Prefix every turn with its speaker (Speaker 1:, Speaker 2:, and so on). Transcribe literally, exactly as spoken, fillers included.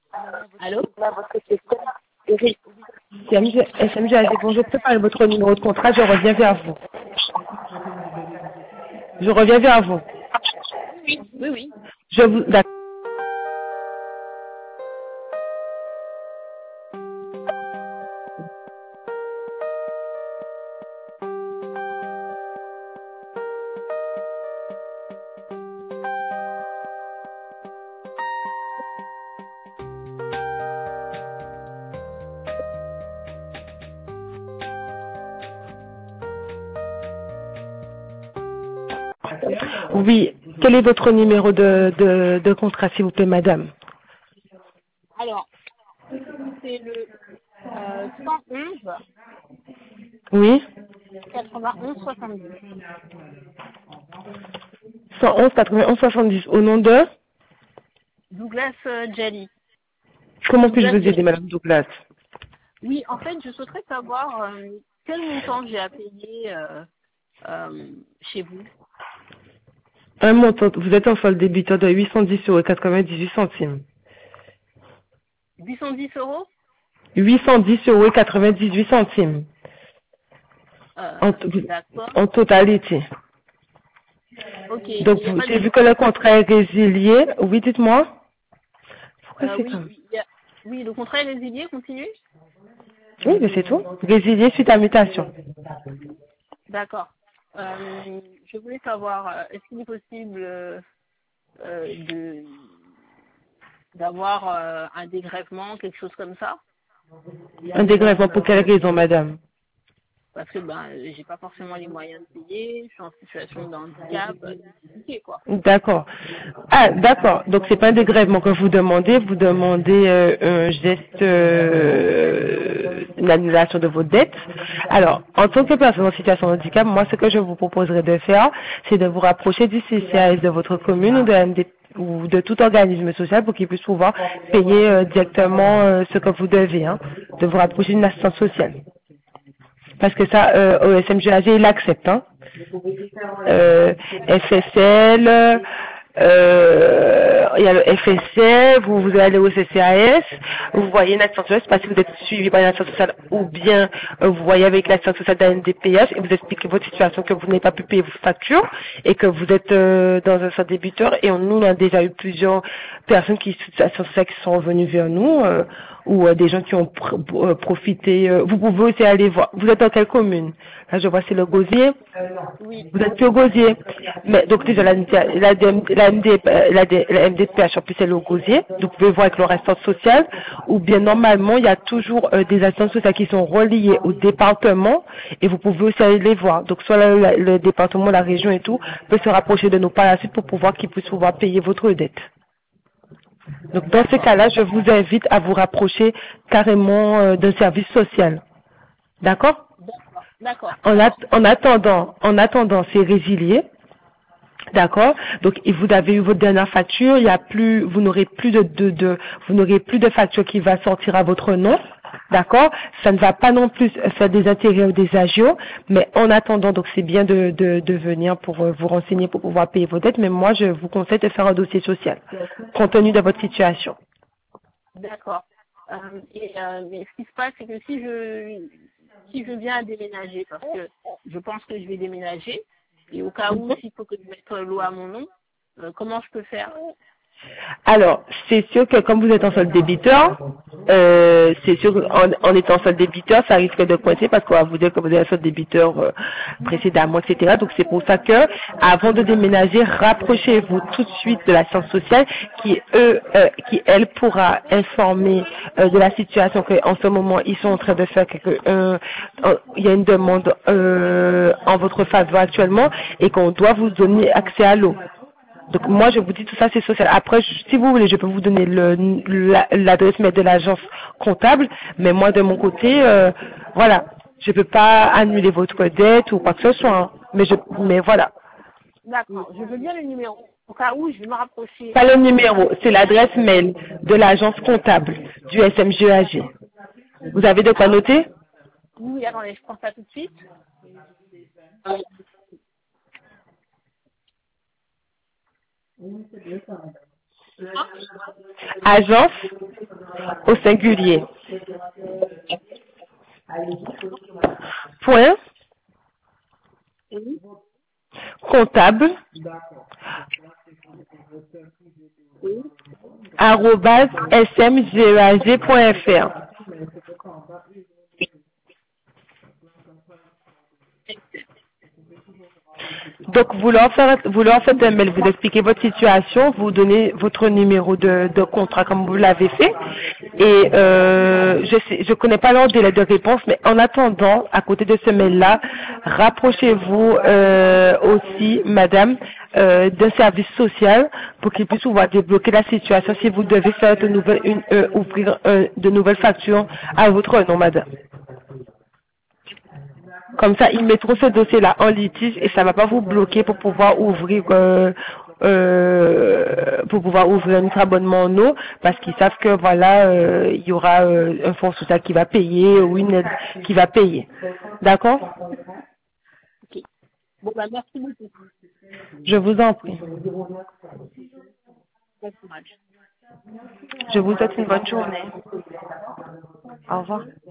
Speaker 1: Allô?
Speaker 2: C'est M G S M G A D. Bonjour, préparez votre numéro de contrat, je reviens vers vous. Je reviens vers vous.
Speaker 1: Oui, oui, oui.
Speaker 2: Je vous... D'accord. Oui, quel est votre numéro de, de, de contrat, s'il vous plaît, madame?
Speaker 1: Alors, c'est le euh, cent onze
Speaker 2: Oui,
Speaker 1: quatre-vingt-onze soixante-dix.
Speaker 2: cent onze quatre-vingt-onze soixante-dix. Au nom de...
Speaker 1: Douglas euh, Jelly.
Speaker 2: Comment puis-je
Speaker 1: Douglas
Speaker 2: vous aider,
Speaker 1: Jelly.
Speaker 2: madame Douglas?
Speaker 1: Oui, en fait, je souhaiterais savoir euh, quel montant j'ai à payer euh, euh, chez vous.
Speaker 2: Un montant, vous êtes en solde débiteur de huit cent dix euros et quatre-vingt-dix-huit centimes.
Speaker 1: huit cent dix euros
Speaker 2: huit cent dix euros et quatre-vingt-dix-huit centimes. En,
Speaker 1: euh,
Speaker 2: t-
Speaker 1: D'accord.
Speaker 2: en totalité.
Speaker 1: Ok, il
Speaker 2: Donc,
Speaker 1: n'y a
Speaker 2: vous-
Speaker 1: pas de
Speaker 2: j'ai vu que le
Speaker 1: différence.
Speaker 2: contrat est résilié. Oui, dites-moi. Pourquoi
Speaker 1: Euh,
Speaker 2: c'est
Speaker 1: oui,
Speaker 2: comme...
Speaker 1: il y a... oui, le contrat est résilié, continue.
Speaker 2: Oui, mais c'est tout. Résilié suite à mutation.
Speaker 1: D'accord. Euh, je voulais savoir, euh, est-ce qu'il est possible euh, euh, de d'avoir euh, un dégrèvement, quelque chose comme ça?
Speaker 2: Un dégrèvement pour quelle raison, madame?
Speaker 1: Parce que ben euh, j'ai pas forcément les moyens de payer, je suis en situation de handicap, euh, c'est compliqué quoi.
Speaker 2: D'accord. Ah, d'accord. Donc, c'est pas un dégrèvement que vous demandez. Vous demandez euh, un geste, euh, une annulation de vos dettes. Alors, en tant que personne en situation de handicap, moi, ce que je vous proposerais de faire, c'est de vous rapprocher du C C A S de votre commune ou de la M D ou de tout organisme social pour qu'il puisse pouvoir payer euh, directement euh, ce que vous devez, hein, de vous rapprocher d'une assistance sociale. Parce que ça, euh, au S M G A G, il accepte, hein. Euh, F S L, euh, il y a le F S L, vous, vous allez au C C A S, vous voyez une assistance sociale, je sais pas si vous êtes suivi par une assistance sociale ou bien euh, vous voyez avec l'assistance sociale d'un N D P H et vous expliquez votre situation, que vous n'avez pas pu payer vos factures et que vous êtes euh, dans un centre débiteur et on, nous on a déjà eu plusieurs personnes qui, assistance sociale qui sont revenues vers nous euh, ou euh, des gens qui ont pr- euh, profité. euh, vous pouvez aussi aller voir. Vous êtes dans quelle commune? Là je vois c'est le Gosier.
Speaker 1: Oui,
Speaker 2: Vous êtes plus au Gosier. Mais donc déjà la, la, la, M D, la, la M D P H en plus c'est le Gosier. Donc vous pouvez voir avec le restant social. Ou bien normalement il y a toujours euh, des assistances sociales qui sont reliées au département et vous pouvez aussi aller les voir. Donc soit le, le- le département, la région et tout peut se rapprocher de nous par la suite pour pouvoir qu'ils puissent pouvoir payer votre dette. Donc dans ces
Speaker 1: d'accord,
Speaker 2: cas-là, je vous invite à vous rapprocher carrément euh, d'un service social. D'accord?
Speaker 1: d'accord, d'accord,
Speaker 2: En, at-
Speaker 1: d'accord.
Speaker 2: en attendant, en attendant, c'est résilié. D'accord. Donc et vous avez eu votre dernière facture, il y a plus, vous n'aurez plus de, de, de vous n'aurez plus de facture qui va sortir à votre nom. D'accord. Ça ne va pas non plus faire des intérêts ou des agios, mais en attendant, donc c'est bien de, de, de venir pour euh, vous renseigner pour pouvoir payer vos dettes. Mais moi, je vous conseille de faire un dossier social, compte tenu de votre situation.
Speaker 1: D'accord. Euh, et euh, mais ce qui se passe, c'est que si je si je viens à déménager, parce que je pense que je vais déménager, et au cas où s'il faut que je mette l'eau à mon nom, euh, comment je peux faire?
Speaker 2: Alors, c'est sûr que comme vous êtes en solde débiteur, euh, c'est sûr qu'en en étant solde débiteur, ça risque de coincer parce qu'on va vous dire que vous êtes un solde débiteur euh, précédemment, et cetera. Donc c'est pour ça que, avant de déménager, rapprochez-vous tout de suite de la science sociale qui, eux, euh, qui elle pourra informer euh, de la situation qu'en ce moment ils sont en train de faire. Quelque, euh, euh, il y a une demande euh, en votre faveur actuellement et qu'on doit vous donner accès à l'eau. Donc moi je vous dis tout ça c'est social. Après je- si vous voulez je peux vous donner le la- l'adresse mail de l'agence comptable, mais moi de mon côté euh, voilà je peux pas annuler votre dette ou quoi que ce soit. Hein. Mais je mais voilà
Speaker 1: D'accord. Je veux bien le numéro. Au cas où je vais me rapprocher.
Speaker 2: pas le numéro, c'est l'adresse mail de l'agence comptable du S M G A G. Vous avez de quoi
Speaker 1: Alors,
Speaker 2: noter?
Speaker 1: oui, attendez, je prends ça tout de suite. Ah,
Speaker 2: Agence au singulier. Point.
Speaker 1: Oui.
Speaker 2: Comptable.
Speaker 1: Oui.
Speaker 2: arobase s m g e a g point f r. Donc, vous leur, faites, vous leur faites un mail, vous expliquez votre situation, vous donnez votre numéro de, de contrat comme vous l'avez fait. Et euh, je ne je connais pas leur délai de réponse, mais en attendant, à côté de ce mail-là, rapprochez-vous euh, aussi, madame, euh, d'un service social pour qu'ils puissent pouvoir débloquer la situation si vous devez faire de nouvelles, une, euh, ouvrir euh, de nouvelles factures à votre nom, madame. Comme ça, ils mettront ce dossier-là en litige et ça va pas vous bloquer pour pouvoir ouvrir euh, euh, pour pouvoir ouvrir notre abonnement en eau parce qu'ils savent que voilà, euh, il y aura euh, un fonds social qui va payer ou une aide qui va payer. D'accord?
Speaker 1: Ok. Bon, bah, merci beaucoup.
Speaker 2: Je vous en prie.
Speaker 1: Bon courage.
Speaker 2: Je vous souhaite une bonne journée. Au revoir.